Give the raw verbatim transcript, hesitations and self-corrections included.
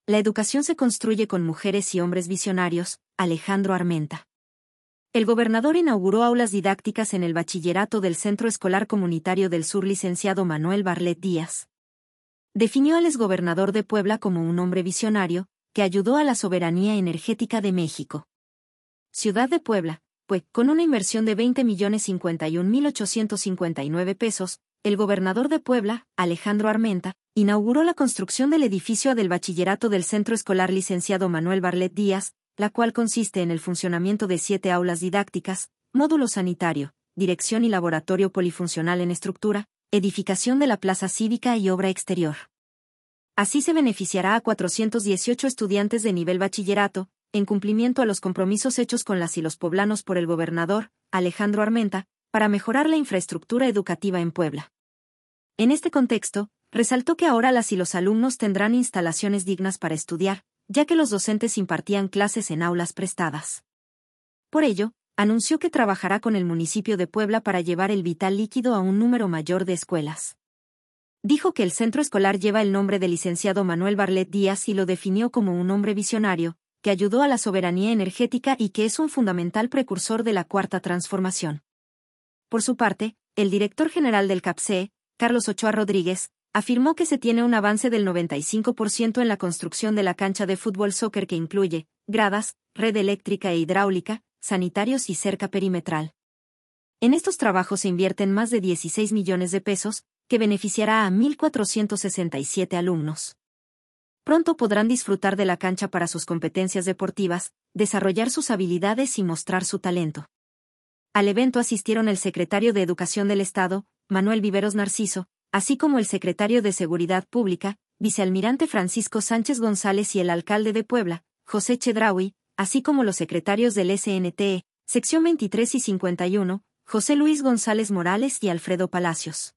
La educación se construye con mujeres y hombres visionarios, Alejandro Armenta. El gobernador inauguró aulas didácticas en el bachillerato del Centro Escolar Comunitario del Sur licenciado Manuel Barlet Díaz. Definió al exgobernador de Puebla como un hombre visionario, que ayudó a la soberanía energética de México. Ciudad de Puebla, pues, con una inversión de veinte millones cincuenta y un mil ochocientos cincuenta y nueve pesos, el gobernador de Puebla, Alejandro Armenta, inauguró la construcción del edificio del bachillerato del Centro Escolar licenciado Manuel Barlet Díaz, la cual consiste en el funcionamiento de siete aulas didácticas, módulo sanitario, dirección y laboratorio polifuncional en estructura, edificación de la plaza cívica y obra exterior. Así se beneficiará a cuatrocientos dieciocho estudiantes de nivel bachillerato, en cumplimiento a los compromisos hechos con las y los poblanos por el gobernador, Alejandro Armenta, para mejorar la infraestructura educativa en Puebla. En este contexto, resaltó que ahora las y los alumnos tendrán instalaciones dignas para estudiar, ya que los docentes impartían clases en aulas prestadas. Por ello, anunció que trabajará con el municipio de Puebla para llevar el vital líquido a un número mayor de escuelas. Dijo que el centro escolar lleva el nombre del licenciado Manuel Barlet Díaz y lo definió como un hombre visionario, que ayudó a la soberanía energética y que es un fundamental precursor de la Cuarta Transformación. Por su parte, el director general del CAPCE, Carlos Ochoa Rodríguez, afirmó que se tiene un avance del noventa y cinco por ciento en la construcción de la cancha de fútbol soccer que incluye gradas, red eléctrica e hidráulica, sanitarios y cerca perimetral. En estos trabajos se invierten más de dieciséis millones de pesos, que beneficiará a mil cuatrocientos sesenta y siete alumnos. Pronto podrán disfrutar de la cancha para sus competencias deportivas, desarrollar sus habilidades y mostrar su talento. Al evento asistieron el secretario de Educación del Estado, Manuel Viveros Narciso, así como el secretario de Seguridad Pública, vicealmirante Francisco Sánchez González y el alcalde de Puebla, José Chedraui, así como los secretarios del S N T E, sección veintitrés y cincuenta y uno, José Luis González Morales y Alfredo Palacios.